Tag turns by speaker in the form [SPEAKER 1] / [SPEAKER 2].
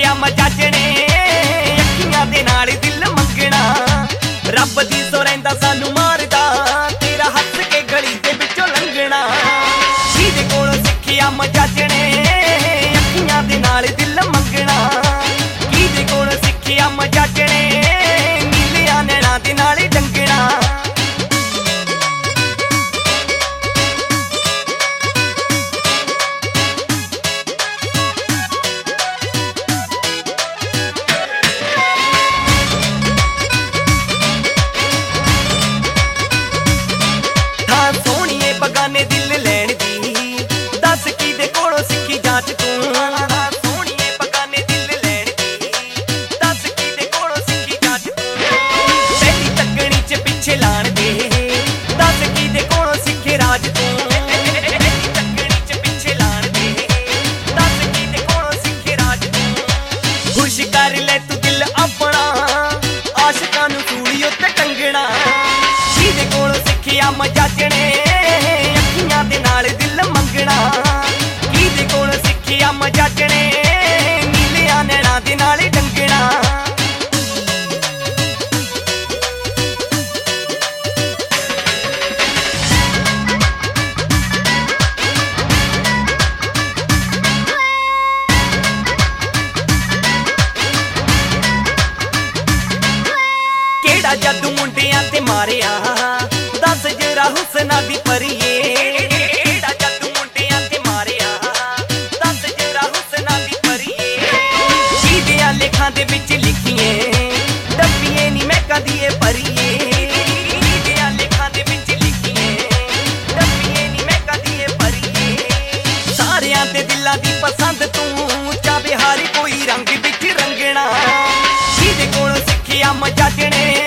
[SPEAKER 1] ਸਿੱਖਿਆ ਮਜਾਜਣੇ ਅੱਖੀਆਂ ਦੇ ਨਾਲ ਦਿਲ ਮੰਗਣਾ। ਰੱਬ ਦੀ ਸੋ ਰਹਿੰਦਾ ਸਾਨੂੰ ਮਾਰਦਾ ਤੇਰਾ ਹੱਸ ਕੇ ਗਲੀ ਦੇ ਵਿੱਚੋਂ ਲੰਘਣਾ। ਜਿਹਦੇ ਕੋਲੋਂ ਸਿੱਖਿਆ ਮਜਾਜਣੇ ਅੱਖੀਆਂ ਦੇ ਨਾਲ ਦਿਲ ਮੰਗਣਾ। ਜਿਹਦੇ ਕੋਲੋਂ ਸਿੱਖਿਆ ਮਜਾਜਣੇ ਨੀਲਿਆਂ ਨੈਣਾਂ ਦੇ ਨਾਲ ਡੰਗਣਾ। ਬਗਾਨੇ ਦਿਲ ਲੈਣ ਦੀ ਦੱਸ ਕਿਹਦੇ ਕੋਲੋਂ ਸਿੱਖੀ ਜਾਂਚ ਤੂੰ। ਸੋਹਣੀਏ ਬਗਾਨੇ ਦਿਲ ਲੈਣ ਦੀ ਦੱਸ ਕਿਹਦੇ ਕੋਲੋਂ ਸਿੱਖੀ ਜਾਂਚ ਤੂੰ। ਪਹਿਲੀ ਤੱਕਣੀ ਚ ਪਿੱਛੇ ਲਾਣ ਦੇ ਦੱਸ ਕਿਹਦੇ ਕੋਲੋਂ ਸਿੱਖੇ ਰਾਜ ਤੂੰ। ਪਹਿਲੀ ਤੱਕਣੀ ਚ ਪਿੱਛੇ ਲਾਣ ਦੇ ਦੱਸ ਕਿਹਦੇ ਕੋਲੋਂ ਸਿੱਖੇ ਰਾਜ ਤੂੰ। ਖੁਸ਼ ਕਰ ਲੈ ਤੂੰ ਦਿਲ ਆਪਣਾ ਆਸ਼ਿਕਾਂ ਨੂੰ ਸੂਲੀ ਉੱਤੇ ਟੰਗਣਾ। ਜਿਹਦੇ ਕੋਲੋਂ ਸਿੱਖਿਆ ਮਜਾਜਣੇ ਦੇ ਨਾਲ ਦਿਲ ਮੰਗਣਾ। ਜਿਹਦੇ ਕੋਲ ਸਿੱਖਿਆ ਮਜਾਜਣੇ ਨੀਲਿਆਂ ਨੈਣਾਂ ਦੇ ਨਾਲ ਡੰਗਣਾ। ਕਿਹੜਾ ਜਾਦੂ ਮੁੰਡਿਆਂ ਤੇ ਮਾਰਿਆ ਦੱਸ ਜਰਾ ਹੁਸਨਾ ਦੀ ਪਰੀਏ। ਲੇਖਾਂ ਦੇ ਵਿੱਚ ਲਿਖੀਏ ਡੱਬੀਏ ਨੀ ਮੈਂ ਕਦੀਏ ਭਰੀਏ। ਜਿਹਦਿਆਂ ਲੇਖਾਂ ਦੇ ਵਿੱਚ ਲਿਖੀਏ ਡੱਬੀਏ ਨੀ ਮੈਂ ਕਦੀਏ ਭਰੀਏ। ਸਾਰਿਆਂ ਦੇ ਦਿਲਾਂ ਦੀ ਪਸੰਦ ਤੂੰ ਚਾਹੇ ਹਰ ਕੋਈ ਰੰਗ ਵਿੱਚ ਰੰਗਣਾ। ਜਿਹਦੇ ਕੋਲੋਂ ਸਿੱਖਿਆ ਮਜਾਜਣੇ